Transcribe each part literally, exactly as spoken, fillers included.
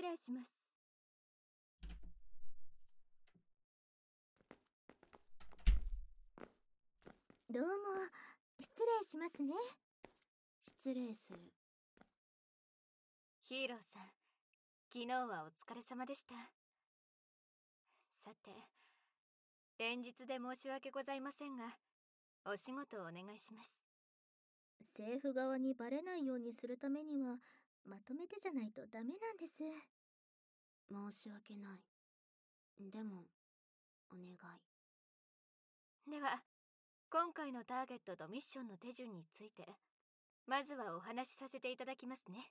失礼します。どうも、失礼しますね。 失礼する。 ヒーローさん、昨日はお疲れ様でした。さて、連日で申し訳ございませんが、お仕事をお願いします。 政府側にバレないようにするためには、まとめてじゃないとダメなんです。 申し訳ない。でも、お願い。 では、今回のターゲットとミッションの手順について、まずはお話しさせていただきますね。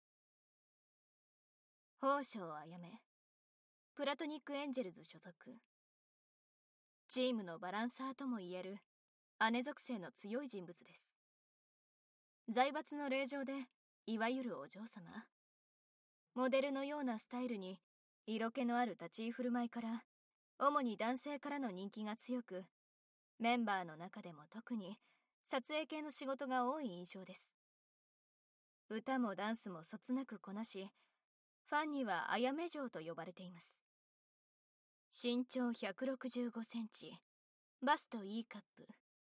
宝生あやめ、プラトニックエンジェルズ所属。チームのバランサーともいえる姉属性の強い人物です。財閥の令嬢で、いわゆるお嬢様。モデルのようなスタイルに色気のある立ち居振る舞いから、主に男性からの人気が強く、メンバーの中でも特に撮影系の仕事が多い印象です。歌もダンスもそつなくこなし、ファンにはあやめ嬢と呼ばれています。身長ひゃくろくじゅうごセンチ、バスト E カップ。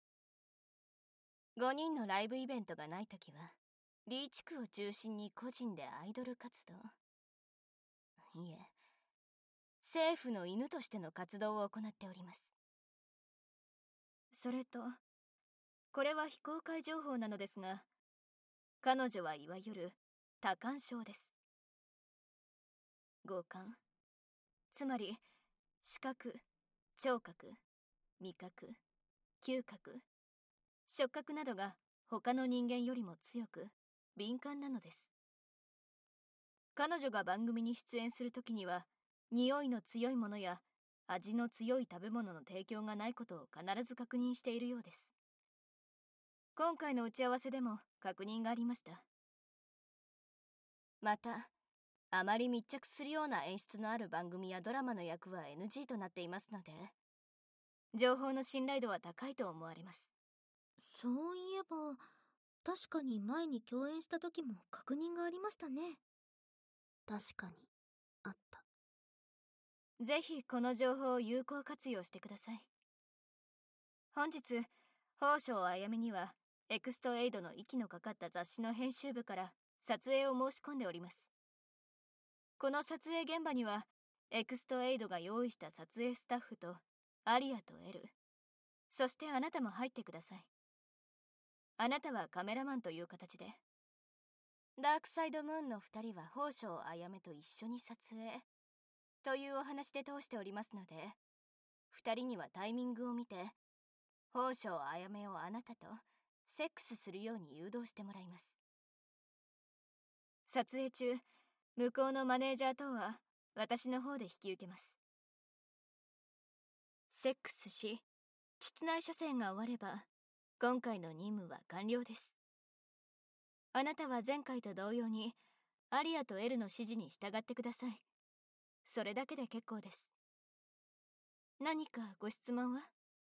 ごにんのライブイベントがないときは、リー地区を中心に個人でアイドル活動。いえ、政府の犬としての活動を行っております。それと、これは非公開情報なのですが、彼女はいわゆる多感症です。五感、つまり視覚、聴覚、味覚、嗅覚、触覚などが他の人間よりも強く敏感なのです。彼女が番組に出演するときには、匂いの強いものや味の強い食べ物の提供がないことを必ず確認しているようです。今回の打ち合わせでも確認がありました。また、あまり密着するような演出のある番組やドラマの役は エヌジー となっていますので、情報の信頼度は高いと思われます。 そういえば、確かに前に共演した時も確認がありましたね。 確かに、あった。 ぜひこの情報を有効活用してください。本日、宝生あやめには、エクストエイドの息のかかった雑誌の編集部から撮影を申し込んでおります。この撮影現場には、エクストエイドが用意した撮影スタッフと、アリアとエル、そしてあなたも入ってください。あなたはカメラマンという形で。ダークサイドムーンの二人は宝生あやめと一緒に撮影、というお話で通しておりますので、二人にはタイミングを見て、宝生あやめをあなたとセックスするように誘導してもらいます。撮影中、向こうのマネージャー等は私の方で引き受けます。セックスし、膣内射精が終われば、今回の任務は完了です。あなたは前回と同様に、アリアとエルの指示に従ってください。それだけで結構です。何かご質問は？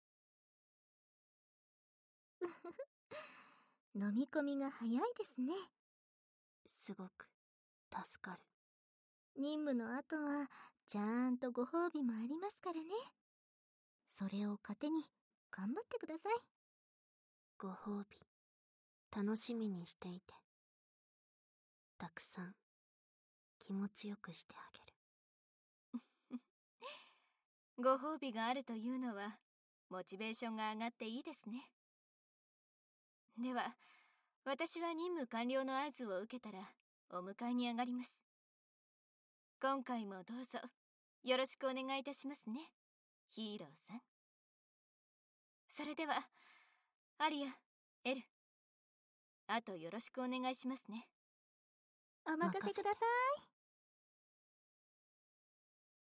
うふふ。飲み込みが早いですね。 すごく、助かる。 任務の後は、ちゃんとご褒美もありますからね。それを糧に、頑張ってください。 ご褒美、楽しみにしていて。たくさん、気持ちよくしてあげる。 ご褒美があるというのは、モチベーションが上がっていいですね。では、私は任務完了の合図を受けたら、お迎えに上がります。今回もどうぞ、よろしくお願いいたしますね、ヒーローさん。それでは、アリア、エル、あとよろしくお願いしますね。 お任せください。